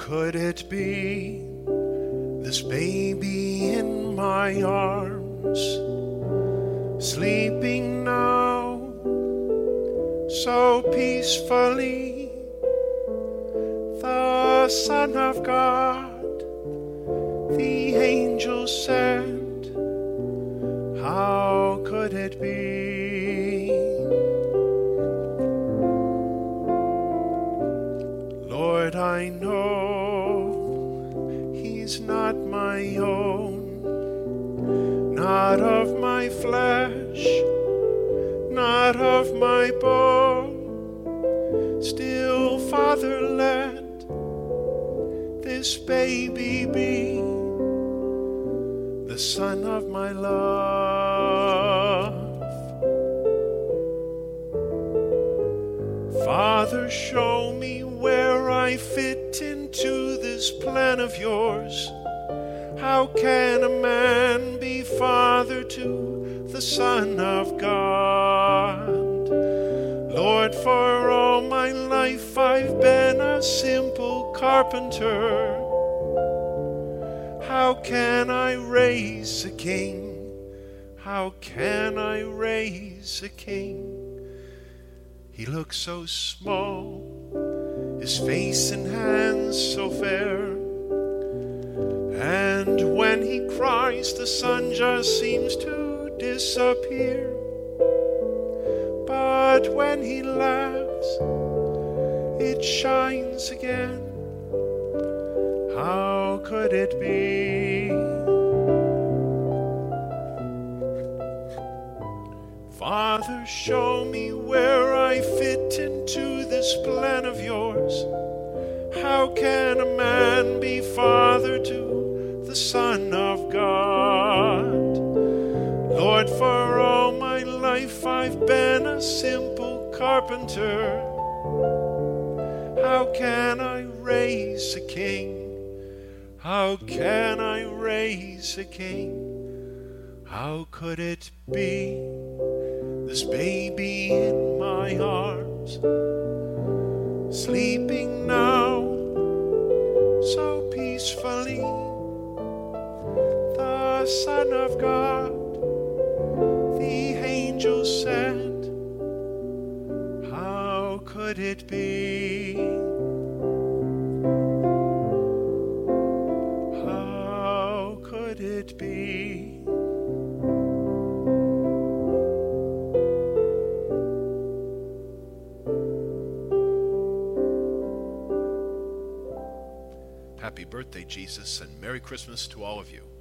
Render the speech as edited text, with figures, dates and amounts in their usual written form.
could it be this baby in my arms, sleeping now so peacefully, the Son of God, the angel sent, how could it be? Lord, I know he's not my own, not of my flesh, not of my bone. Still, Father, let this baby be the son of my love. Father, show me where I fit into this plan of yours. How can a man be father to the Son of God? Lord, for all my life I've been a simple carpenter. How can I raise a king? How can I raise a king? He looks so small, his face and hands so fair, and when he cries the sun just seems to disappear. But when he laughs, it shines again. How could it be? Father, show me where I fit into this plan of yours. How can a man be father to the Son of God? Lord, for all my life I've been a simple carpenter. How can I raise a king? How can I raise a king? How could it be this baby in my arms, sleeping now so peacefully, the Son of God, the angel sent, how could it be? How could it be? Happy birthday, Jesus, and Merry Christmas to all of you.